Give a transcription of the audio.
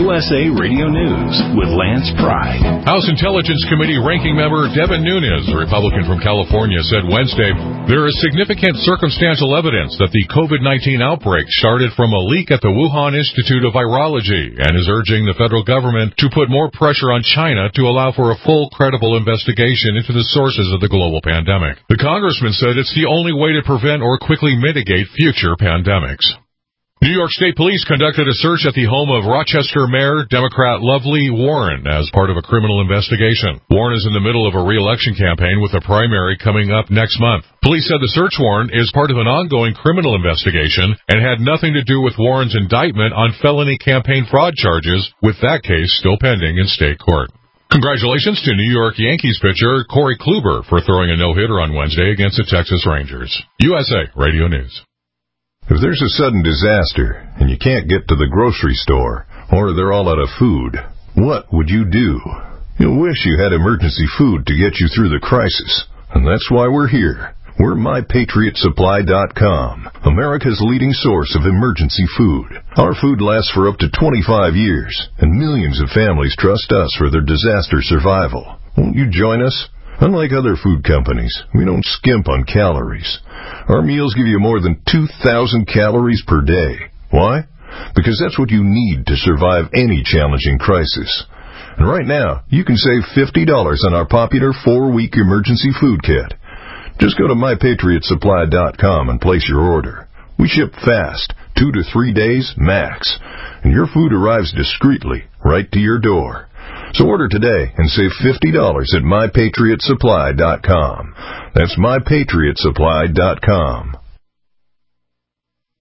USA Radio News with Lance Pride. House Intelligence Committee ranking member Devin Nunes, a Republican from California, said Wednesday there is significant circumstantial evidence that the COVID-19 outbreak started from a leak at the Wuhan Institute of Virology and is urging the federal government to put more pressure on China to allow for a full, credible investigation into the sources of the global pandemic. The congressman said it's the only way to prevent or quickly mitigate future pandemics. New York State Police conducted a search at the home of Rochester Mayor Democrat Lovely Warren as part of a criminal investigation. Warren is in the middle of a re-election campaign with a primary coming up next month. Police said the search warrant is part of an ongoing criminal investigation and had nothing to do with Warren's indictment on felony campaign fraud charges, with that case still pending in state court. Congratulations to New York Yankees pitcher Corey Kluber for throwing a no-hitter on Wednesday against the Texas Rangers. USA Radio News. If there's a sudden disaster and you can't get to the grocery store or they're all out of food, what would you do? You'll wish you had emergency food to get you through the crisis, and that's why we're here. We're MyPatriotSupply.com, America's leading source of emergency food. Our food lasts for up to 25 years, and millions of families trust us for their disaster survival. Won't you join us? Unlike other food companies, we don't skimp on calories. Our meals give you more than 2,000 calories per day. Why? Because that's what you need to survive any challenging crisis. And right now, you can save $50 on our popular 4-week emergency food kit. Just go to MyPatriotSupply.com and place your order. We ship fast, 2 to 3 days max, and your food arrives discreetly right to your door. So order today and save $50 at MyPatriotSupply.com. That's MyPatriotSupply.com.